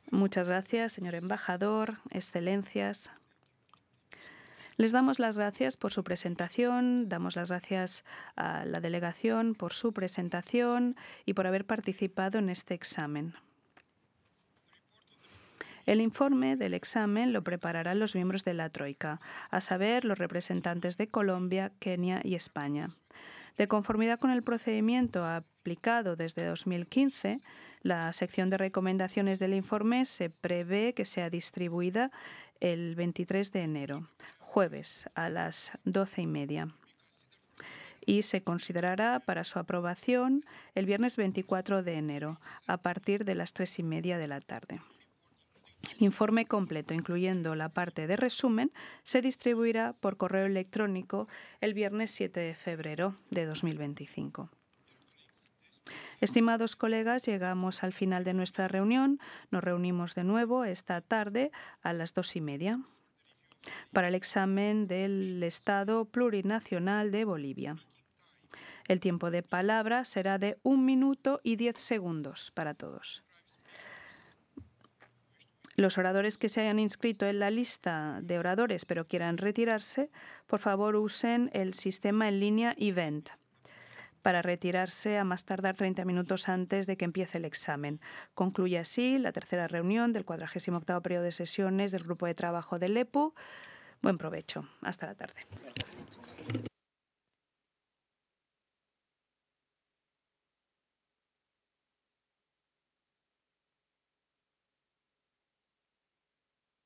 Muchas gracias, señor embajador, excelencias. Les damos las gracias por su presentación, damos las gracias a la delegación por su presentación y por haber participado en este examen. El informe del examen lo prepararán los miembros de la Troika, a saber, los representantes de Colombia, Kenia y España. De conformidad con el procedimiento aplicado desde 2015, la sección de recomendaciones del informe se prevé que sea distribuida el 23 de enero, jueves, a las 12:30. Y se considerará para su aprobación el viernes 24 de enero, a partir de las 3:30 de la tarde. El informe completo, incluyendo la parte de resumen, se distribuirá por correo electrónico el viernes 7 de febrero de 2025. Estimados colegas, llegamos al final de nuestra reunión. Nos reunimos de nuevo esta tarde a las 2:30 para el examen del Estado Plurinacional de Bolivia. El tiempo de palabra será de 1 minuto y 10 segundos para todos. Los oradores que se hayan inscrito en la lista de oradores pero quieran retirarse, por favor usen el sistema en línea Event para retirarse a más tardar 30 minutos antes de que empiece el examen. Concluye así la tercera reunión del 48º periodo de sesiones del Grupo de Trabajo del EPU. Buen provecho. Hasta la tarde.